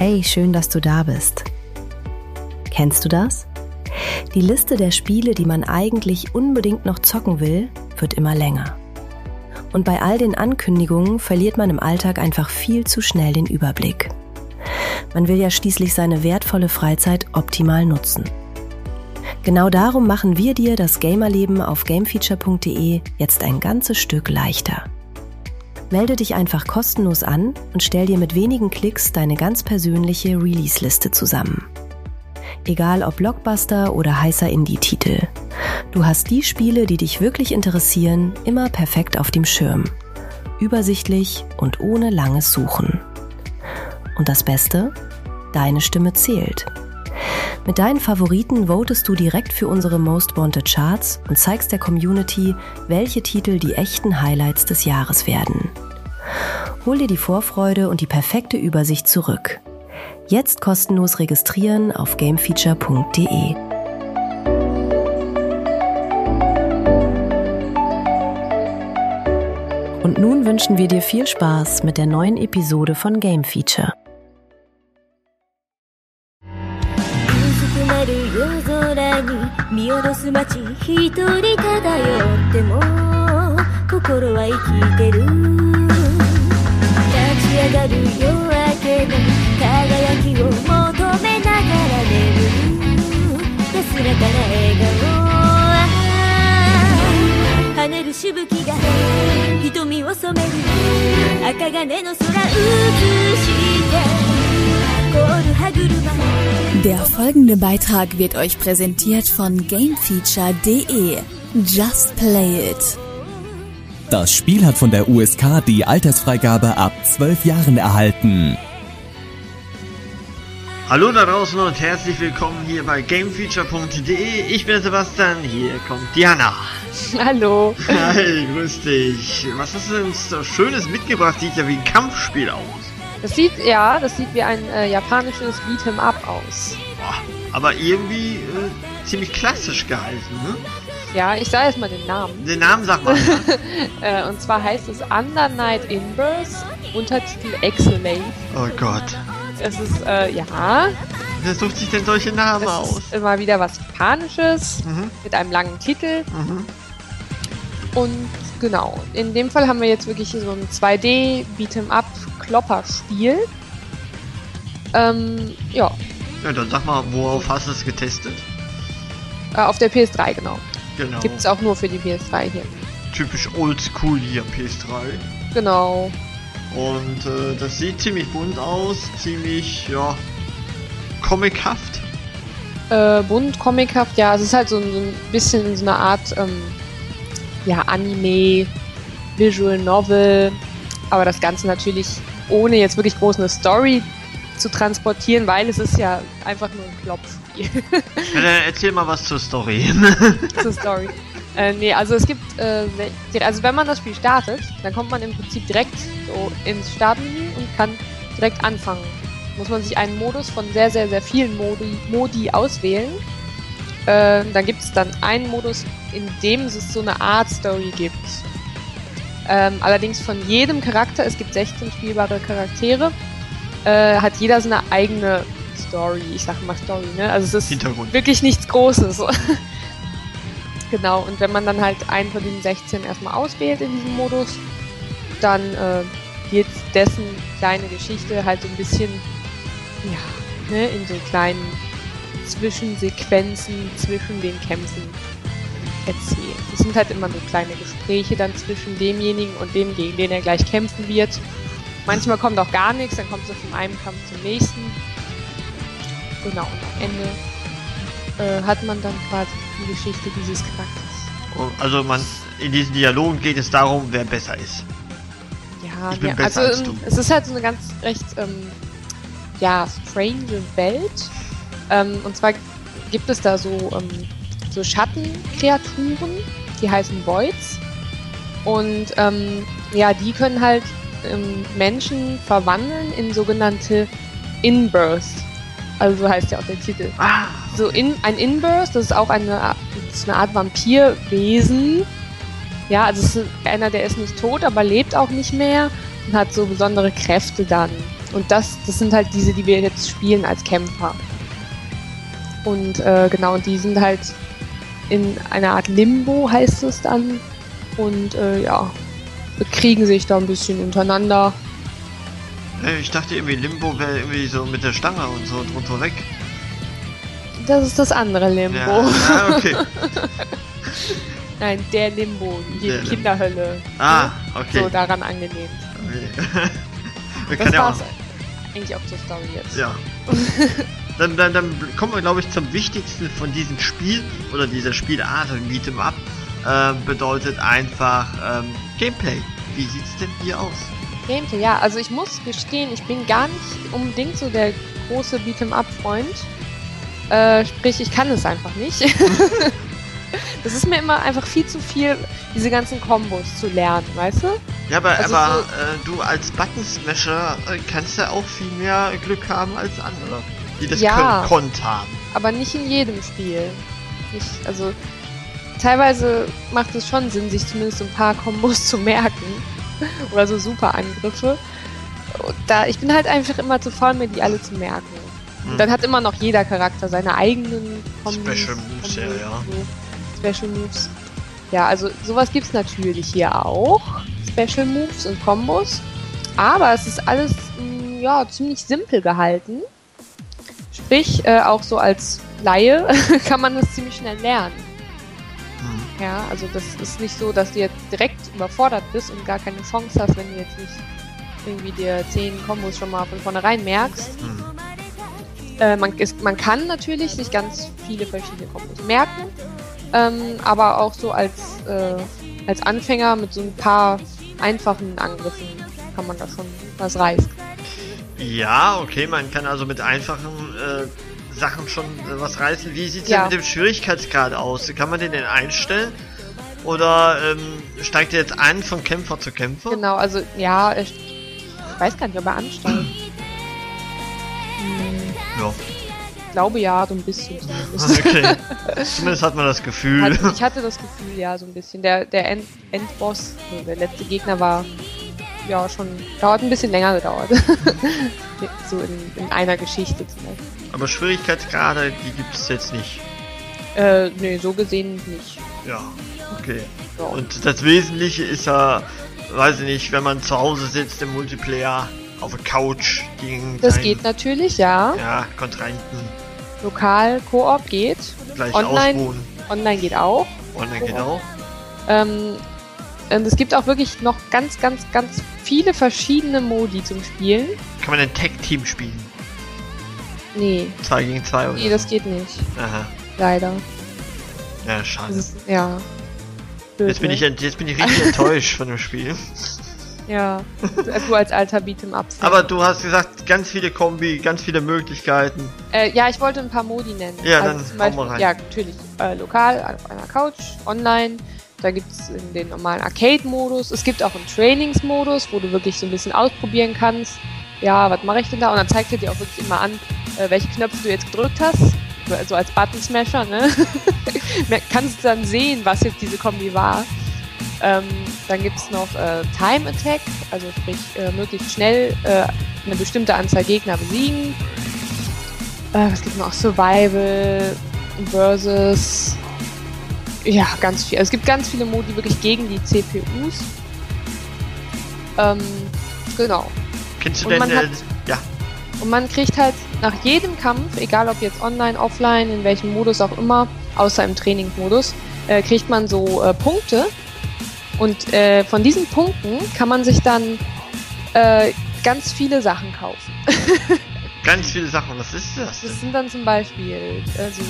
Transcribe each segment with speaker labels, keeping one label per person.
Speaker 1: Hey, schön, dass du da bist. Kennst du das? Die Liste der Spiele, die man eigentlich unbedingt noch zocken will, wird immer länger. Und bei all den Ankündigungen verliert man im Alltag einfach viel zu schnell den Überblick. Man will ja schließlich seine wertvolle Freizeit optimal nutzen. Genau darum machen wir dir das Gamerleben auf gamefeature.de jetzt ein ganzes Stück leichter. Melde dich einfach kostenlos an und stell dir mit wenigen Klicks deine ganz persönliche Release-Liste zusammen. Egal ob Blockbuster oder heißer Indie-Titel. Du hast die Spiele, die dich wirklich interessieren, immer perfekt auf dem Schirm. Übersichtlich und ohne langes Suchen. Und das Beste? Deine Stimme zählt. Mit deinen Favoriten votest du direkt für unsere Most Wanted Charts und zeigst der Community, welche Titel die echten Highlights des Jahres werden. Hol dir die Vorfreude und die perfekte Übersicht zurück. Jetzt kostenlos registrieren auf gamefeature.de. Und nun wünschen wir dir viel Spaß mit der neuen Episode von Game Feature.
Speaker 2: Der folgende Beitrag wird euch präsentiert von gamefeature.de. Just play it.
Speaker 3: Das Spiel hat von der USK die Altersfreigabe ab 12 Jahren erhalten.
Speaker 4: Hallo da draußen und herzlich willkommen hier bei gamefeature.de. Ich bin Sebastian, hier kommt Diana.
Speaker 5: Hallo.
Speaker 4: Hi, grüß dich. Was hast du uns so Schönes mitgebracht? Sieht ja wie ein Kampfspiel aus.
Speaker 5: Das sieht wie ein japanisches Beat'em-up aus.
Speaker 4: Boah, aber irgendwie ziemlich klassisch gehalten, ne?
Speaker 5: Ja, ich sage erstmal den Namen.
Speaker 4: Den Namen sag mal.
Speaker 5: Und zwar heißt es Under Night Inverse, Untertitel Exolate.
Speaker 4: Oh Gott.
Speaker 5: Es ist, ja.
Speaker 4: Wer sucht sich denn solche Namen
Speaker 5: es
Speaker 4: aus?
Speaker 5: Ist immer wieder was Japanisches, mit einem langen Titel. Und genau, in dem Fall haben wir jetzt wirklich so ein 2D Beat'em-up Klopperspiel. Ja.
Speaker 4: Ja, dann sag mal, worauf hast du es getestet?
Speaker 5: Auf der PS3, genau.
Speaker 4: Genau.
Speaker 5: Gibt es auch nur für die PS3 hier.
Speaker 4: Typisch oldschool hier, PS3.
Speaker 5: Genau.
Speaker 4: Und das sieht ziemlich bunt aus, ziemlich, ja, comichaft.
Speaker 5: Bunt, comichaft, ja. Es ist halt so ein bisschen in so einer Art, Anime, Visual Novel. Aber das Ganze natürlich ohne jetzt wirklich groß eine Story zu transportieren, weil es ist ja einfach nur ein Klopfspiel.
Speaker 4: Ja, dann erzähl mal was zur Story.
Speaker 5: Zur Story. Also es gibt, also wenn man das Spiel startet, dann kommt man im Prinzip direkt so ins Startmenü und kann direkt anfangen. Muss man sich einen Modus von sehr, sehr, sehr vielen Modi auswählen. Dann gibt es dann einen Modus, in dem es so eine Art Story gibt. Allerdings von jedem Charakter, es gibt 16 spielbare Charaktere, hat jeder so eine eigene Story. Ich sage mal Story, ne? Also es ist wirklich nichts Großes. Genau, und wenn man dann halt einen von den 16 erstmal auswählt in diesem Modus, dann wird dessen kleine Geschichte halt so ein bisschen, in so kleinen Zwischensequenzen zwischen den Kämpfen erzählt. Es sind halt immer so kleine Gespräche dann zwischen demjenigen und dem, gegen den er gleich kämpfen wird. Manchmal kommt auch gar nichts, dann kommt es von einem Kampf zum nächsten. Genau, und am Ende hat man dann quasi die Geschichte dieses Charakters.
Speaker 4: Also in diesen Dialogen geht es darum, wer besser ist.
Speaker 5: Ja,
Speaker 4: ich bin besser als du.
Speaker 5: Es ist halt so eine ganz recht strange Welt. Und zwar gibt es da so Schattenkreaturen, die heißen Voids. Und die können halt Menschen verwandeln in sogenannte Inbursts. Also so heißt ja auch der Titel. Ein Inburst, das ist auch eine Art Vampirwesen. Ja, also es ist einer, der ist nicht tot, aber lebt auch nicht mehr und hat so besondere Kräfte dann. Und das sind halt diese, die wir jetzt spielen als Kämpfer. Und genau, und die sind halt in einer Art Limbo, heißt es dann. Und ja, bekriegen sich da ein bisschen untereinander.
Speaker 4: Ich dachte irgendwie Limbo wäre irgendwie so mit der Stange und so drunter weg.
Speaker 5: Das ist das andere Limbo.
Speaker 4: Ja, okay.
Speaker 5: Nein, der Limbo, die Kinderhölle.
Speaker 4: Ah, okay.
Speaker 5: So daran angelehnt.
Speaker 4: Okay.
Speaker 5: Das war's eigentlich auch zur Story jetzt.
Speaker 4: Ja. Dann kommen wir, glaube ich, zum Wichtigsten von diesem Spiel oder dieser Spielart, Beat'em Up. Bedeutet einfach Gameplay. Wie sieht's denn hier aus?
Speaker 5: Gameplay, ja, also ich muss gestehen, ich bin gar nicht unbedingt so der große Beat'em-up-Freund. Sprich, ich kann es einfach nicht. Das ist mir immer einfach viel zu viel, diese ganzen Kombos zu lernen, weißt du?
Speaker 4: Ja, aber,
Speaker 5: also
Speaker 4: du als Button-Smasher kannst ja auch viel mehr Glück haben als andere, die das konnt haben.
Speaker 5: Aber nicht in jedem Spiel. Also teilweise macht es schon Sinn, sich zumindest so ein paar Kombos zu merken. Oder so super Angriffe. Ich bin halt einfach immer zu faul, mir die alle zu merken. Und dann hat immer noch jeder Charakter seine eigenen
Speaker 4: Special Moves, ja.
Speaker 5: So Special Moves. Ja, also sowas gibt's natürlich hier auch. Special Moves und Kombos. Aber es ist alles ziemlich simpel gehalten. Sprich, auch so als Laie kann man das ziemlich schnell lernen. Ja, also das ist nicht so, dass du jetzt direkt überfordert bist und gar keine Chance hast, wenn du jetzt nicht irgendwie dir 10 Kombos schon mal von vornherein merkst. Man kann natürlich sich ganz viele verschiedene Kombos merken, aber auch so als Anfänger mit so ein paar einfachen Angriffen kann man da schon was reißen.
Speaker 4: Ja, okay, man kann also mit einfachen Sachen schon was reißen. Wie sieht es denn mit dem Schwierigkeitsgrad aus? Kann man den denn einstellen? Oder steigt er jetzt an von Kämpfer zu Kämpfer?
Speaker 5: Genau, also ja, ich weiß gar nicht, ob er ansteigt.
Speaker 4: Ja.
Speaker 5: Ich glaube ja, so ein bisschen zumindest.
Speaker 4: Okay. Zumindest hat man das Gefühl.
Speaker 5: Ich hatte das Gefühl, ja, so ein bisschen. Der Endboss, der letzte Gegner war dauert ein bisschen länger gedauert. So in einer Geschichte zum Beispiel.
Speaker 4: Aber Schwierigkeitsgrade, die gibt es jetzt nicht.
Speaker 5: Nee, so gesehen nicht.
Speaker 4: Ja, okay.
Speaker 5: Ja.
Speaker 4: Und das Wesentliche ist ja, weiß ich nicht, wenn man zu Hause sitzt im Multiplayer auf der Couch gegen
Speaker 5: das geht natürlich, ja.
Speaker 4: Ja, Kontrahenten.
Speaker 5: Lokal, Koop geht.
Speaker 4: Gleich ausruhen.
Speaker 5: Online geht auch.
Speaker 4: Online geht auch.
Speaker 5: Und es gibt auch wirklich noch ganz, ganz, ganz viele verschiedene Modi zum Spielen.
Speaker 4: Kann man ein Tag-Team spielen?
Speaker 5: Nee.
Speaker 4: 2 gegen 2 oder?
Speaker 5: Nee, das geht nicht.
Speaker 4: Aha.
Speaker 5: Leider.
Speaker 4: Ja, schade.
Speaker 5: Ja. Blöd,
Speaker 4: jetzt bin ich richtig enttäuscht von dem Spiel.
Speaker 5: Ja. Du als alter Beat'em-up.
Speaker 4: Aber du hast gesagt, ganz viele Kombi, ganz viele Möglichkeiten.
Speaker 5: Ja, ich wollte ein paar Modi nennen.
Speaker 4: Ja,
Speaker 5: also
Speaker 4: dann
Speaker 5: zum Beispiel,
Speaker 4: hau mal rein.
Speaker 5: Ja, natürlich. Lokal, auf einer Couch, online. Da gibt es den normalen Arcade-Modus. Es gibt auch einen Trainingsmodus, wo du wirklich so ein bisschen ausprobieren kannst. Ja, was mache ich denn da? Und dann zeigt er dir auch wirklich immer an, welche Knöpfe du jetzt gedrückt hast. So als Button-Smasher, ne? Kannst du dann sehen, was jetzt diese Kombi war. Dann gibt es noch Time Attack, also sprich möglichst schnell eine bestimmte Anzahl Gegner besiegen. Was gibt noch? Survival versus... Ja, ganz viel. Also es gibt ganz viele Modi wirklich gegen die CPUs. Genau.
Speaker 4: Kennst du
Speaker 5: und
Speaker 4: denn...
Speaker 5: Und man kriegt halt nach jedem Kampf, egal ob jetzt online, offline, in welchem Modus auch immer, außer im Trainingsmodus, kriegt man so Punkte. Und von diesen Punkten kann man sich dann ganz viele Sachen kaufen.
Speaker 4: Ganz viele Sachen, was ist das?
Speaker 5: Das sind dann zum Beispiel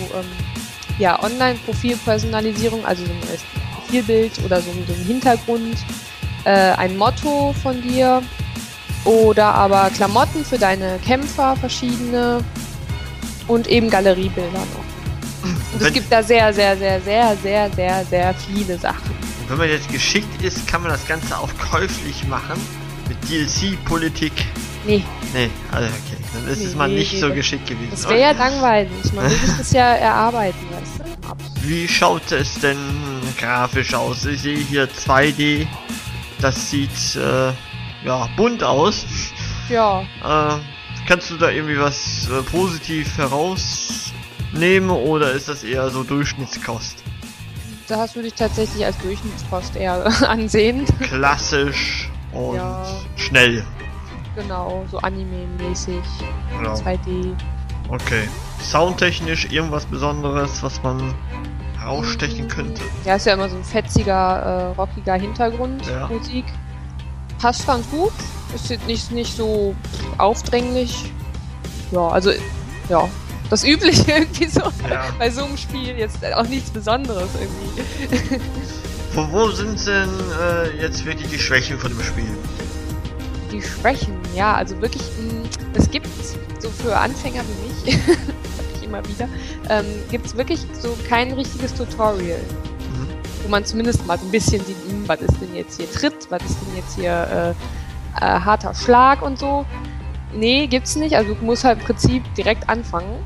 Speaker 5: Online-Profilpersonalisierung, also so ein neues Profilbild oder so ein Hintergrund, ein Motto von dir oder aber Klamotten für deine Kämpfer, verschiedene und eben Galeriebilder noch. Und es gibt da sehr, sehr, sehr, sehr, sehr, sehr, sehr viele Sachen.
Speaker 4: Und wenn man jetzt geschickt ist, kann man das Ganze auch käuflich machen mit DLC-Politik.
Speaker 5: Nee,
Speaker 4: also okay. Dann ist es mal nicht so geschickt gewesen.
Speaker 5: Das wäre ja langweilig. Man will sich das ja erarbeiten, weißt du?
Speaker 4: Wie schaut es denn grafisch aus? Ich sehe hier 2D. Das sieht bunt aus.
Speaker 5: Ja.
Speaker 4: Kannst du da irgendwie was positiv herausnehmen oder ist das eher so Durchschnittskost?
Speaker 5: Das würde ich tatsächlich als Durchschnittskost eher ansehen.
Speaker 4: Klassisch und schnell.
Speaker 5: Genau, so Anime-mäßig,
Speaker 4: Genau.
Speaker 5: 2D.
Speaker 4: Okay. Soundtechnisch irgendwas Besonderes, was man herausstechen könnte?
Speaker 5: Ja, ist ja immer so ein fetziger, rockiger Hintergrundmusik. Ja. Passt ganz gut. Ist nicht so aufdringlich. Ja, also, ja. Das Übliche irgendwie so. Ja. Bei so einem Spiel jetzt auch nichts Besonderes irgendwie.
Speaker 4: Wo sind denn jetzt wirklich die Schwächen von dem Spiel?
Speaker 5: Die Schwächen, ja, also wirklich, es gibt so für Anfänger wie mich, sag ich immer wieder, gibt es wirklich so kein richtiges Tutorial, wo man zumindest mal so ein bisschen sieht, was ist denn jetzt hier Tritt, was ist denn jetzt hier harter Schlag und so. Nee, gibt's nicht, also du musst halt im Prinzip direkt anfangen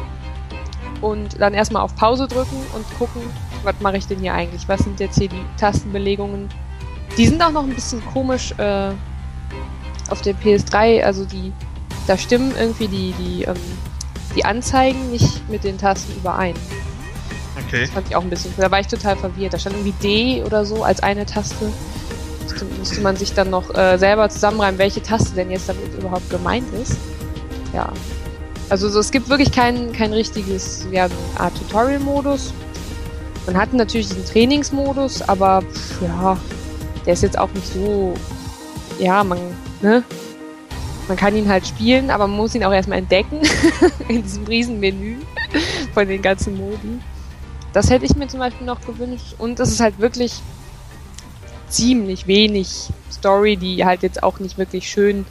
Speaker 5: und dann erstmal auf Pause drücken und gucken, was mache ich denn hier eigentlich, was sind jetzt hier die Tastenbelegungen. Die sind auch noch ein bisschen komisch, auf der PS3, also da stimmen irgendwie die Anzeigen nicht mit den Tasten überein.
Speaker 4: Okay.
Speaker 5: Das fand ich auch ein bisschen, da war ich total verwirrt. Da stand irgendwie D oder so als eine Taste. Musste man sich dann noch selber zusammenreimen, welche Taste denn jetzt damit überhaupt gemeint ist. Ja. Also so, es gibt wirklich kein richtiges, so eine Art Tutorial-Modus. Man hat natürlich diesen Trainingsmodus, aber ja, der ist jetzt auch nicht so, ja, man kann ihn halt spielen, aber man muss ihn auch erstmal entdecken in diesem riesen Menü von den ganzen Modi. Das hätte ich mir zum Beispiel noch gewünscht. Und es ist halt wirklich ziemlich wenig Story, die halt jetzt auch nicht wirklich schön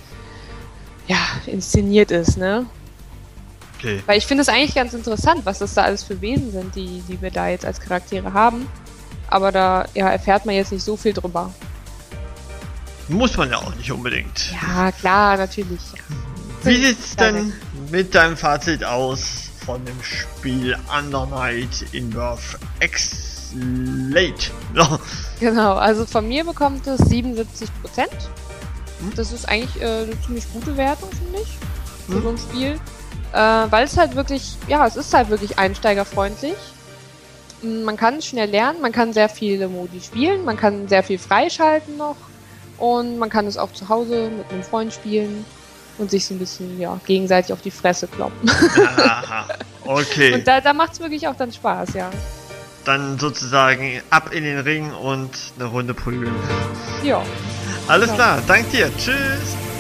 Speaker 5: inszeniert ist, ne?
Speaker 4: Okay.
Speaker 5: Weil ich finde es eigentlich ganz interessant, was das da alles für Wesen sind, die wir da jetzt als Charaktere haben. Aber da erfährt man jetzt nicht so viel drüber.
Speaker 4: Muss man ja auch nicht unbedingt.
Speaker 5: Ja, klar, natürlich.
Speaker 4: Wie sieht's denn mit deinem Fazit aus von dem Spiel Under Night In-Birth X-Late?
Speaker 5: Genau, also von mir bekommt es 77%. Das ist eigentlich eine ziemlich gute Wertung, finde ich, für so ein Spiel. Weil es halt wirklich, es ist halt wirklich einsteigerfreundlich. Man kann schnell lernen, man kann sehr viele Modi spielen, man kann sehr viel freischalten noch. Und man kann es auch zu Hause mit einem Freund spielen und sich so ein bisschen gegenseitig auf die Fresse kloppen.
Speaker 4: Aha, okay.
Speaker 5: Und da macht es wirklich auch dann Spaß, ja.
Speaker 4: Dann sozusagen ab in den Ring und eine Runde prügeln.
Speaker 5: Ja.
Speaker 4: Alles klar, danke dir. Tschüss.